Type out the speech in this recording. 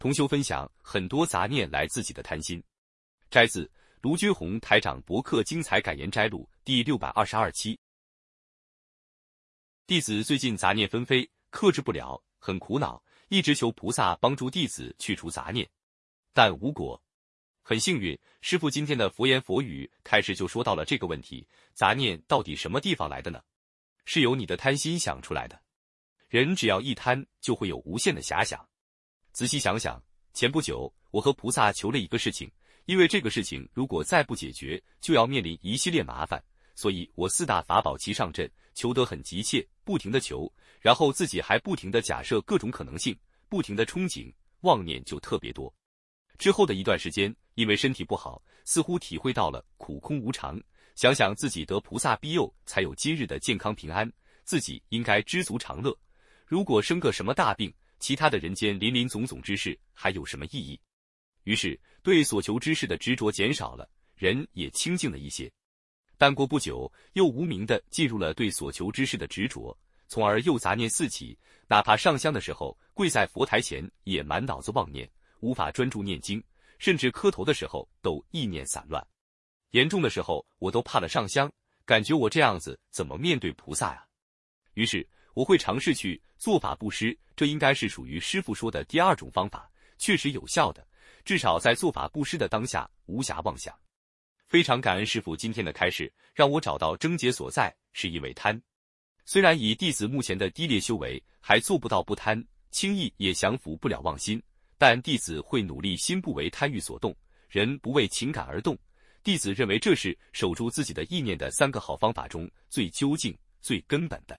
同修分享，很多杂念来自己的贪心。摘自卢军红台长博客精彩感言摘录第622期。弟子最近杂念纷飞，克制不了，很苦恼，一直求菩萨帮助弟子去除杂念，但无果。很幸运，师父今天的佛言佛语开始就说到了这个问题，杂念到底什么地方来的呢？是由你的贪心想出来的。人只要一贪，就会有无限的遐想。仔细想想，前不久我和菩萨求了一个事情，因为这个事情如果再不解决，就要面临一系列麻烦，所以我4大法宝齐上阵，求得很急切，不停地求，然后自己还不停地假设各种可能性，不停地憧憬，妄念就特别多。之后的一段时间，因为身体不好，似乎体会到了苦空无常，想想自己得菩萨庇佑才有今日的健康平安，自己应该知足常乐。如果生个什么大病，其他的人间林林总总之事还有什么意义？于是对所求之事的执着减少了，人也清静了一些。但过不久，又无名地进入了对所求之事的执着，从而又杂念四起，哪怕上香的时候，跪在佛台前也满脑子妄念，无法专注念经，甚至磕头的时候都意念散乱。严重的时候，我都怕了上香，感觉我这样子怎么面对菩萨呀？于是我会尝试去做法布施，这应该是属于师父说的第2种方法，确实有效的，至少在做法布施的当下无暇妄想。非常感恩师父今天的开示，让我找到症结所在，是因为贪。虽然以弟子目前的低劣修为，还做不到不贪，轻易也降服不了妄心，但弟子会努力心不为贪欲所动，人不为情感而动。弟子认为这是守住自己的意念的3个好方法中最究竟、最根本的。